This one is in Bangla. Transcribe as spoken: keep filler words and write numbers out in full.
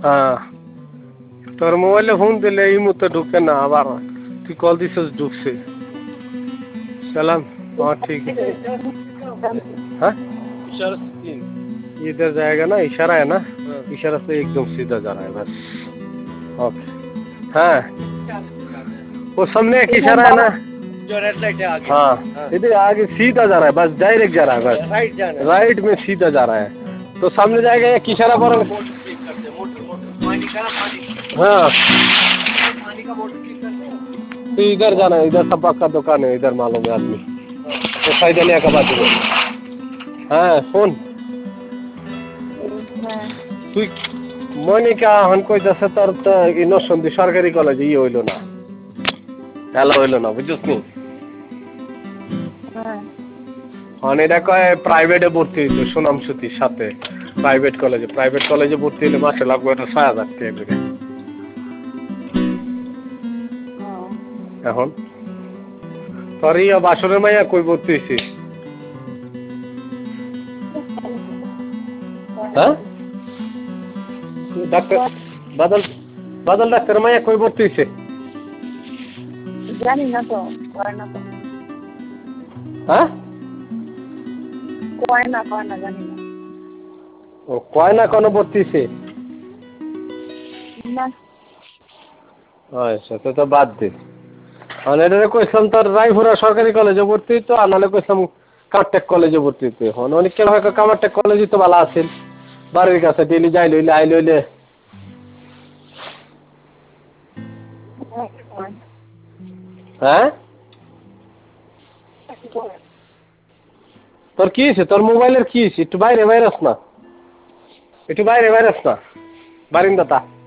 হ্যাঁ তোর মোবাইলে ফোন দিলে এই মুহূর্তে ঢুকে না, আবার তুই কল দিছিস ঢুকছে। সালাম। हाँ ठीक है। हाँ इशारा से इधर जाएगा ना, इशारा है ना, इशारा से एकदम सीधा जा रहा है बस। ओके हाँ वो सामने एक इशारा है ना जो रेड लाइट है आगे। हाँ इधर आगे सीधा जा रहा है बस, डायरेक्ट जा रहा है बस, राइट जाना है, राइट में सीधा जा रहा है। तो सामने जाएगा एक इशारा पर। हाँ तो इधर जाना है, इधर सबक का दुकान है, इधर मालूम है आदमी तो साइडलिया का बात है। हाँ फोन তুই মনিকা হন কইতাছে তোর তো ইনোসন্দি সরকারি কলেজে ই হইল না, হ্যালো হইল না বুঝছিস নি? হন এটা কয় প্রাইভেটে ভর্তি হইল সুনাম সুতির সাথে, প্রাইভেট কলেজে, প্রাইভেট কলেজে ভর্তি হইলে মাসে লাগবে এটা ছয় হাজার টাকা। এখন তোর ইয়া বাসরের মাইয়া কই ভর্তি হইছিস? হ্যাঁ ডাক্তার বাদল বাদল ডাক্তার মাইয়া কই ভর্তি হইছে? জানি না তো, কয় না তো। হ্যাঁ কয় না কয় না জানি না। ও কয় না কোনো ভর্তি হইছে না। আচ্ছা তো তো বাদ দে। আর এটা কইছিলাম তোর রায়পুরা সরকারি কলেজে ভর্তি হইতো, আর নাহলে কইছিলাম কামারটেক কলেজে ভর্তি হইতো। হন অনেক কেন হয় কামারটেক কলেজই তো ভালো আছে, বাড়ির কাছে ডেলি যাই লইলে আই লইলে। হ্যাঁ তোর কি হয়েছে? তোর মোবাইলের কি হয়েছে? একটু বাইরে বাইরে আস না, একটু বাইরে বাইরে আস না, বারিন্দাটা।